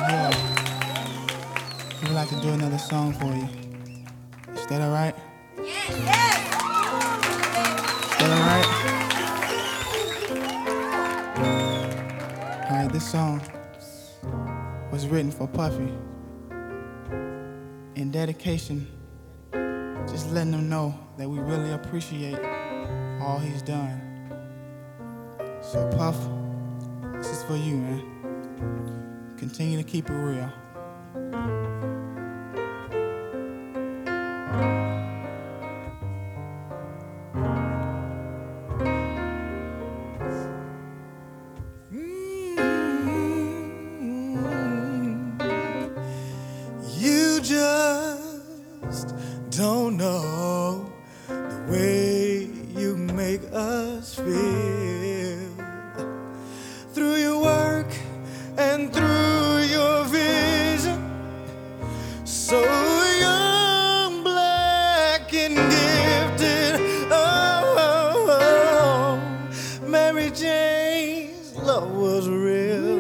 Yeah, we would like to do another song for you. Is that all right? Yes. Yes. Is that all right? All right, this song was written for Puffy. In dedication, just letting him know that we really appreciate all he's done. So Puff, this is for you, man. Continue to keep it real. You just don't know the way you make us feel through your work and through your vision. So young, black, and gifted. Oh, Mary Jane's love was real.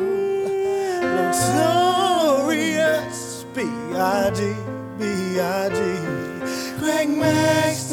Notorious B.I.G. Craig Max